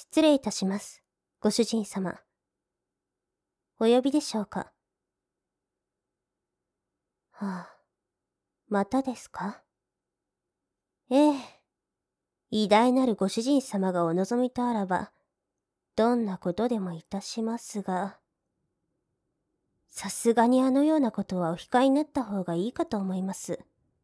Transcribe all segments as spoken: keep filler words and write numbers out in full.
失礼いたします、ご主人様。お呼びでしょうか。はあ、またですか。ええ、偉大なるご主人様がお望みとあらば、どんなことでもいたしますが、さすがにあのようなことはお控えになった方がいいかと思います。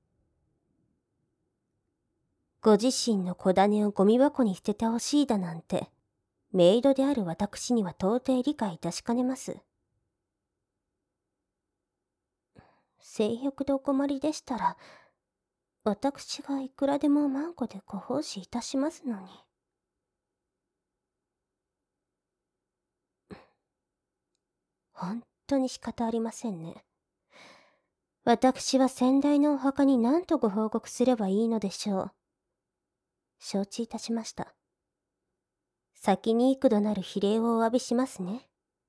ご自身の小種をゴミ箱に捨ててほしいだなんて、メイドである私には到底理解いたしかねます。性欲でお困りでしたら、私がいくらでも万個でご奉仕いたしますのに。本当に仕方ありませんね。私は先代のお墓に何とご報告すればいいのでしょう。承知いたしました。先に幾度なる非礼をお詫びしますね。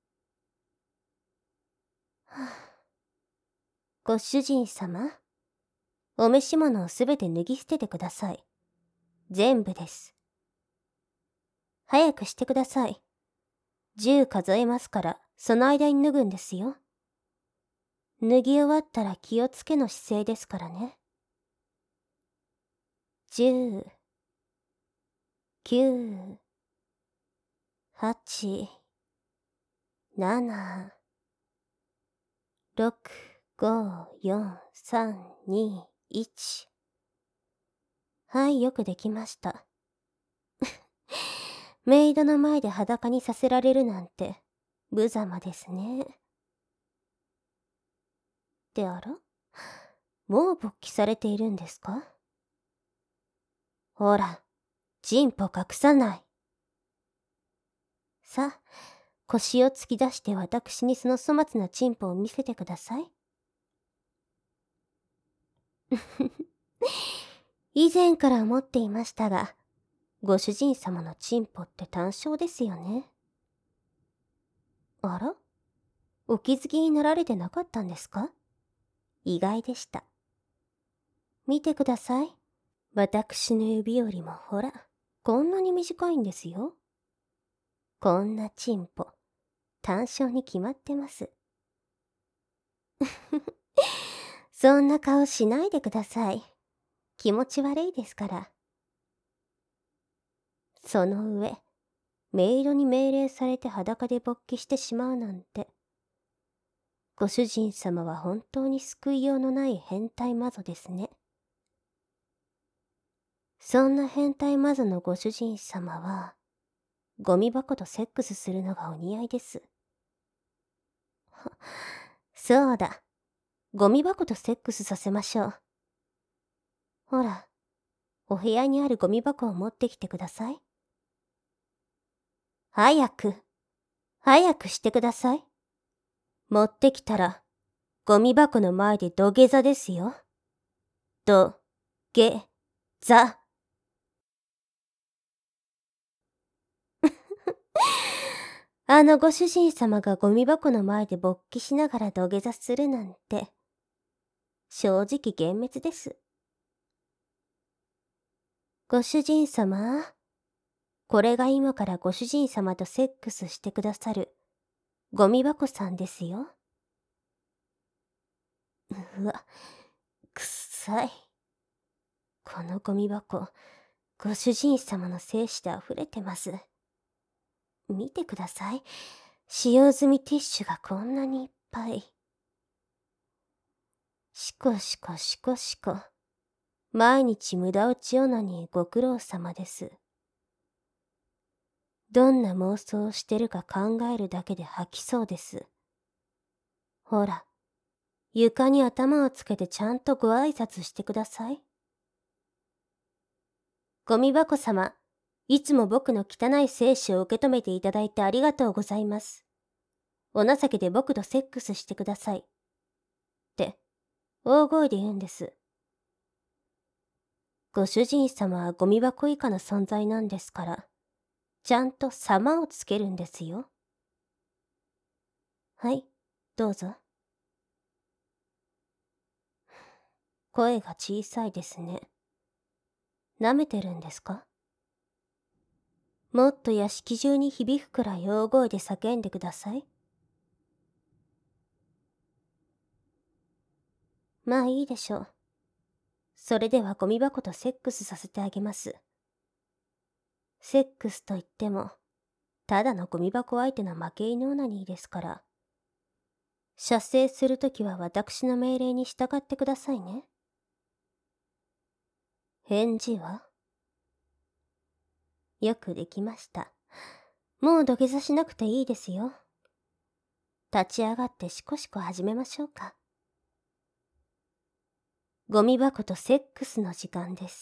はあ、ご主人様、お召し物をすべて脱ぎ捨ててください。全部です。早くしてください。十数えますから、その間に脱ぐんですよ。脱ぎ終わったら気をつけの姿勢ですからね。十、九、八、七、六、五、四、三、二、一。はい、よくできました。メイドの前で裸にさせられるなんて、無様ですね。ってあら？もう勃起されているんですか？ほら、チンポ隠さない。さあ、腰を突き出して私にその粗末なチンポを見せてください。以前から思っていましたが、ご主人様のチンポって単小ですよね。あら？お気づきになられてなかったんですか？意外でした。見てください。私の指よりもほら、こんなに短いんですよ。こんなチンポ、単小に決まってます。そんな顔しないでください。気持ち悪いですから。その上、メイドに命令されて裸で勃起してしまうなんて。ご主人様は本当に救いようのない変態魔女ですね。そんな変態魔女のご主人様は、ゴミ箱とセックスするのがお似合いです。そうだ。ゴミ箱とセックスさせましょう。ほら、お部屋にあるゴミ箱を持ってきてください。早く、早くしてください。持ってきたら、ゴミ箱の前で土下座ですよ。土、下、座。あのご主人様がゴミ箱の前で勃起しながら土下座するなんて、正直幻滅です。ご主人様、これが今からご主人様とセックスしてくださる、ゴミ箱さんですよ。うわ、くっさい。このゴミ箱、ご主人様の精子で溢れてます。見てください。使用済みティッシュがこんなにいっぱい。しこしこしこしこ。毎日無駄打ちオナニーご苦労様です。どんな妄想をしてるか考えるだけで吐きそうです。ほら、床に頭をつけてちゃんとご挨拶してください。ゴミ箱様、いつも僕の汚い精子を受け止めていただいてありがとうございます。お情けで僕とセックスしてください。って、大声で言うんです。ご主人様はゴミ箱以下の存在なんですから、ちゃんと様をつけるんですよ。はい、どうぞ。声が小さいですね。舐めてるんですか？ もっと屋敷中に響くくらい大声で叫んでください。まあいいでしょう。それではゴミ箱とセックスさせてあげます。セックスといっても、ただのゴミ箱相手の負け犬オナニーですから。射精するときは私の命令に従ってくださいね。返事は？よくできました。もう土下座しなくていいですよ。立ち上がってしこしこ始めましょうか。ゴミ箱とセックスの時間です。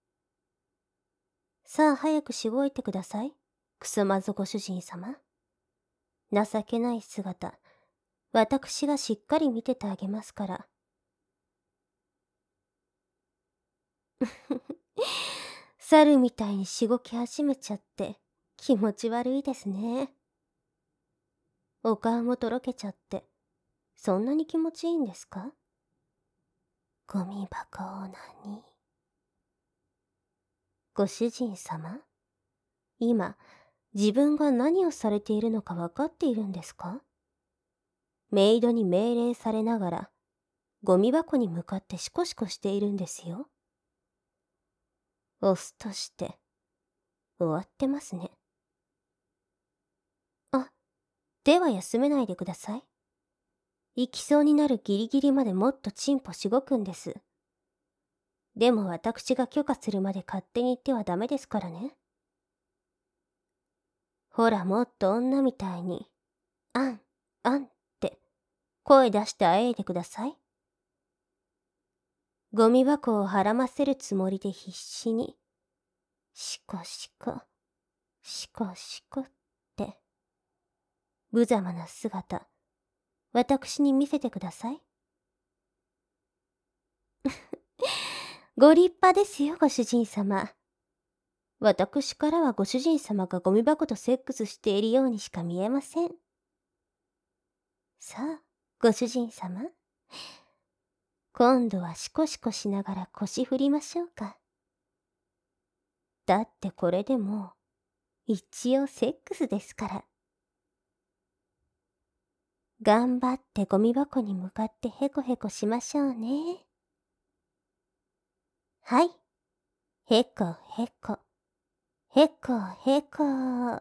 さあ早くしごいてください。くそまずご主人様。情けない姿、私がしっかり見ててあげますから。猿みたいにしごき始めちゃって気持ち悪いですね。お顔もとろけちゃって、そんなに気持ちいいんですか？ゴミ箱オナニー。ご主人様、今、自分が何をされているのか分かっているんですか？メイドに命令されながら、ゴミ箱に向かってシコシコしているんですよ。オスとして、終わってますね。あ、では休めないでください。行きそうになるギリギリまでもっとチンポしごくんです。でも私が許可するまで勝手に行ってはダメですからね。ほらもっと女みたいに、あん、あんって、声出してあえいでください。ゴミ箱をはらませるつもりで必死に、シコシコ、シコシコって、無様な姿、私に見せてください。ご立派ですよ、ご主人様。私からはご主人様がゴミ箱とセックスしているようにしか見えません。さあ、ご主人様。今度はシコシコしながら腰振りましょうか。だってこれでも、一応セックスですから。頑張ってゴミ箱に向かってヘコヘコしましょうね。はい。ヘコヘコ。ヘコヘコ。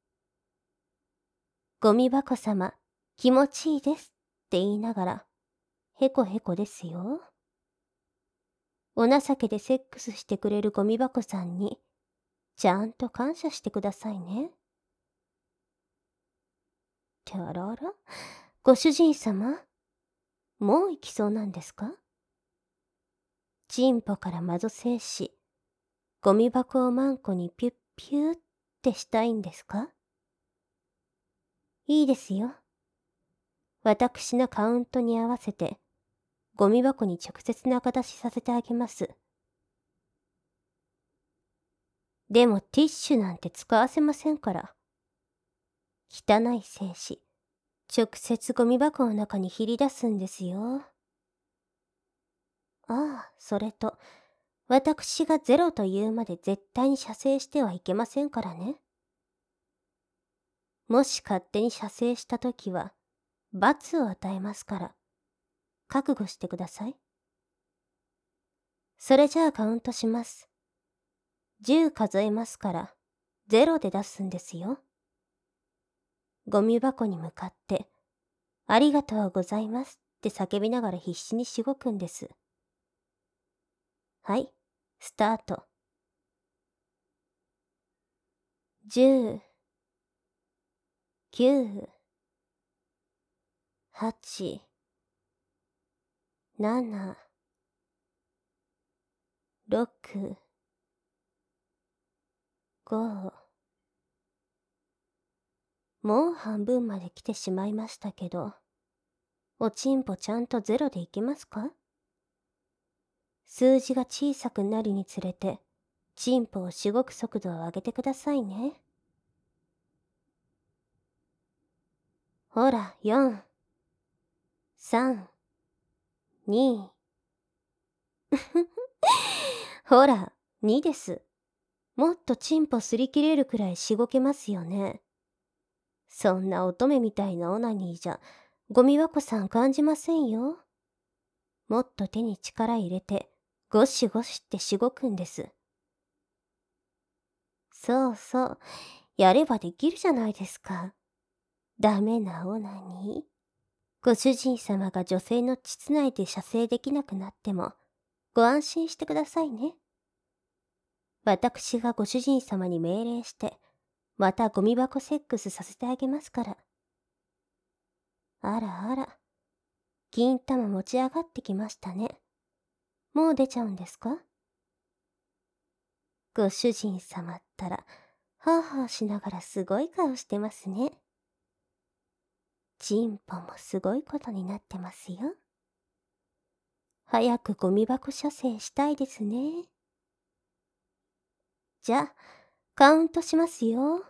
ゴミ箱様、気持ちいいですって言いながら、ヘコヘコですよ。お情けでセックスしてくれるゴミ箱さんに、ちゃんと感謝してくださいね。てあらあら、ご主人様、もう行きそうなんですか？チンポから窓精子、ゴミ箱をマンコにピュッピューってしたいんですか？いいですよ。私のカウントに合わせて、ゴミ箱に直接中出しさせてあげます。でもティッシュなんて使わせませんから。汚い精子、直接ゴミ箱の中にひり出すんですよ。ああ、それと、私がゼロと言うまで絶対に射精してはいけませんからね。もし勝手に射精したときは、罰を与えますから、覚悟してください。それじゃあカウントします。じゅう数えますから、ゼロで出すんですよ。ゴミ箱に向かって、ありがとうございますって叫びながら必死にしごくんです。はい、スタート。じゅう、きゅう、はち、なな、ろく、ご、もう半分まで来てしまいましたけど、おちんぽちゃんとゼロでいけますか？数字が小さくなるにつれて、チンポをしごく速度を上げてくださいね。ほら、よん、さん、に、ほら、にです。 もっとチンポすり切れるくらいしごけますよね。そんな乙女みたいなオナニーじゃ、ゴミ箱さん感じませんよ。もっと手に力入れて、ゴシゴシってしごくんです。そうそう、やればできるじゃないですか。ダメなオナニー。ご主人様が女性の膣内で射精できなくなっても、ご安心してくださいね。私がご主人様に命令して、またゴミ箱セックスさせてあげますから。あらあら、金玉持ち上がってきましたね。もう出ちゃうんですか？ご主人様ったら、はぁはぁしながらすごい顔してますね。チンポもすごいことになってますよ。早くゴミ箱射精したいですね。じゃあ、カウントしますよ。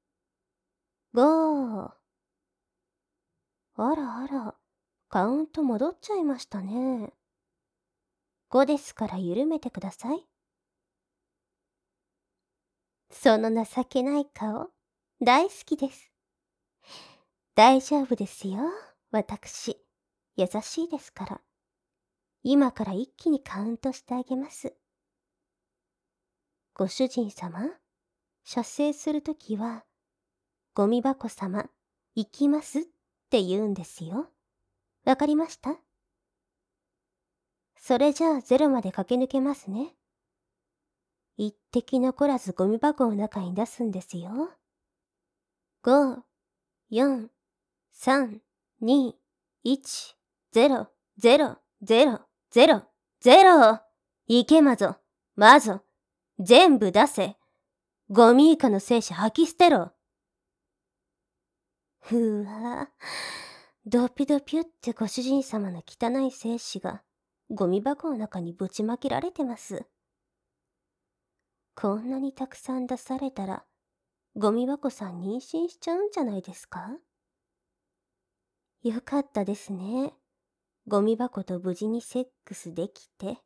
ご。あらあら、カウント戻っちゃいましたね。ごですから緩めてください。その情けない顔、大好きです。大丈夫ですよ、私。優しいですから。今から一気にカウントしてあげます。ご主人様、射精するときは、ゴミ箱様、行きますって言うんですよ。わかりました？それじゃあゼロまで駆け抜けますね。一滴残らずゴミ箱の中に出すんですよ。ご、よん、さん、に、いち、ゼロ、ゼロ、ゼロ、ゼロ、ゼロ。いけまぞ、まぞ、全部出せ。ゴミ以下の精子吐き捨てろ。うわぁ、ドピドピュってご主人様の汚い精子がゴミ箱の中にぶちまけられてます。こんなにたくさん出されたら、ゴミ箱さん妊娠しちゃうんじゃないですか？よかったですね。ゴミ箱と無事にセックスできて。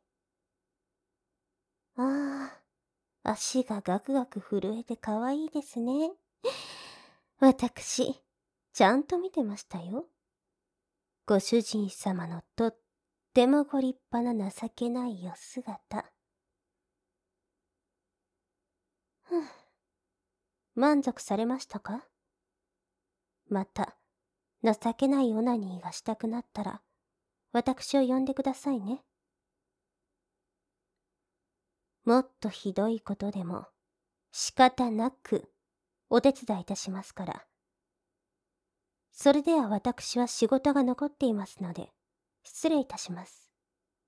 ああ、足がガクガク震えてかわいいですね。私、ちゃんと見てましたよ。ご主人様のとってもご立派な情けないお姿。ふん。満足されましたか？また、情けないオナニーがしたくなったら、私を呼んでくださいね。もっとひどいことでも、仕方なく、お手伝いいたしますから。それでは私は仕事が残っていますので、失礼いたします。